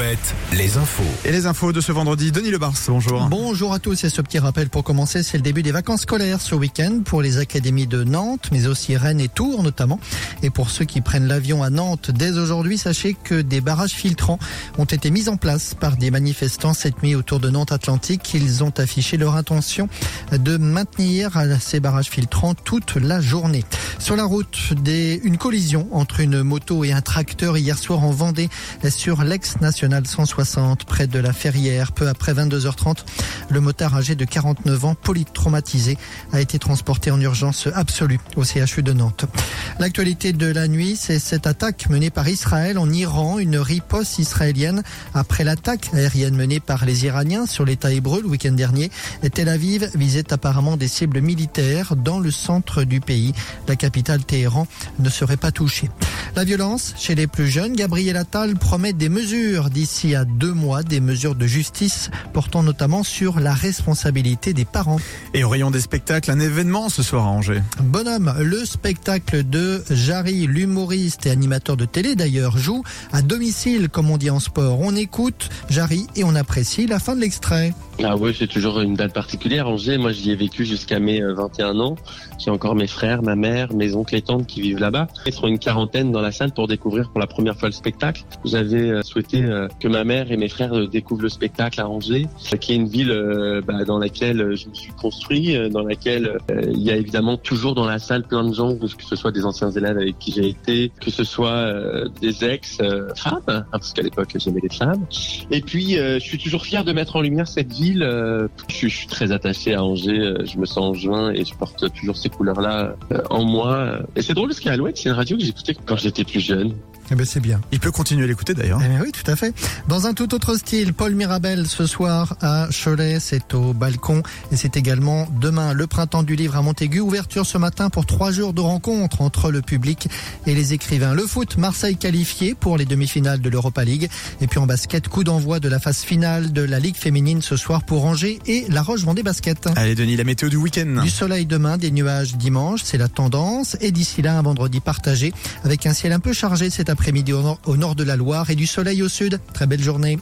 Alouette, les infos. Et les infos de ce vendredi, Denis Lebars, bonjour. Bonjour à tous, et ce petit rappel pour commencer, c'est le début des vacances scolaires ce week-end pour les académies de Nantes, mais aussi Rennes et Tours notamment. Et pour ceux qui prennent l'avion à Nantes dès aujourd'hui, sachez que des barrages filtrants ont été mis en place par des manifestants cette nuit autour de Nantes Atlantique. Ils ont affiché leur intention de maintenir ces barrages filtrants toute la journée. Sur la route, une collision entre une moto et un tracteur hier soir en Vendée sur l'ex-nationale 160 près de la Ferrière. Peu après 22h30, le motard âgé de 49 ans, polytraumatisé, a été transporté en urgence absolue au CHU de Nantes. L'actualité de la nuit, c'est cette attaque menée par Israël en Iran, une riposte israélienne après l'attaque aérienne menée par les Iraniens sur l'État hébreu le week-end dernier. Tel Aviv visait apparemment des cibles militaires dans le centre du pays. La capitale Téhéran ne serait pas touchée. La violence chez les plus jeunes, Gabriel Attal promet des mesures d'ici à 2 mois, des mesures de justice portant notamment sur la responsabilité des parents. Et au rayon des spectacles, un événement ce soir à Angers. Bonhomme, le spectacle de Jarry, l'humoriste et animateur de télé d'ailleurs, joue à domicile comme on dit en sport. On écoute Jarry et on apprécie la fin de l'extrait. Ah ouais, c'est toujours une date particulière. Angers, moi j'y ai vécu jusqu'à mes 21 ans. J'ai encore mes frères, ma mère, mes oncles et tantes qui vivent là-bas. Ils seront une quarantaine dans la salle pour découvrir pour la première fois le spectacle. J'avais souhaité que ma mère et mes frères découvrent le spectacle à Angers, qui est une ville dans laquelle je me suis construit, dans laquelle il y a évidemment toujours dans la salle plein de gens, que ce soit des anciens élèves avec qui j'ai été, que ce soit des ex-femmes, parce qu'à l'époque j'aimais les femmes. Et puis je suis toujours fier de mettre en lumière cette ville. Je suis très attaché à Angers, je me sens angevin et je porte toujours ces couleurs-là en moi. Et c'est drôle parce qu'Alouette, c'est une radio que j'écoutais quand j'étais plus jeune. Eh ben c'est bien. Il peut continuer à l'écouter d'ailleurs. Eh bien oui, tout à fait. Dans un tout autre style, Paul Mirabel ce soir à Cholet, c'est au balcon et c'est également demain le printemps du livre à Montaigu. Ouverture ce matin pour 3 jours de rencontres entre le public et les écrivains. Le foot, Marseille qualifié pour les demi-finales de l'Europa League. Et puis en basket, coup d'envoi de la phase finale de la Ligue féminine ce soir pour Angers et La Roche-Vendée Basket. Allez Denis, la météo du week-end. Du soleil demain, des nuages dimanche, c'est la tendance. Et d'ici là, un vendredi partagé avec un ciel un peu chargé cet après-midi au nord de la Loire et du soleil au sud. Très belle journée.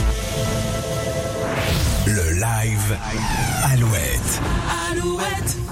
Le live Alouette.